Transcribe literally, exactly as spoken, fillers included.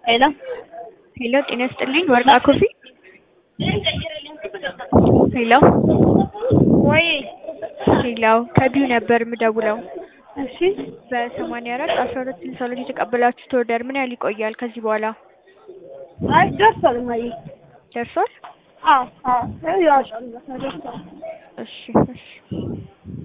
ሄሎ ሄሎ ጤና ይስጥልኝ ወርቃ ኮፊ ሄሎ ወይ ሄሎ ከቢው ነበር የምደውለው እሺ በሰማንያ አራት አስራ ሁለት ስልሳ ሁለት የተቀበላችሁት ኦርደር ምን ያህል ይቆያል ከዚህ በኋላ አይ ደርሷል ማይ ደርሷል አዎ አዎ ያው ያው ደርሷል እሺ እሺ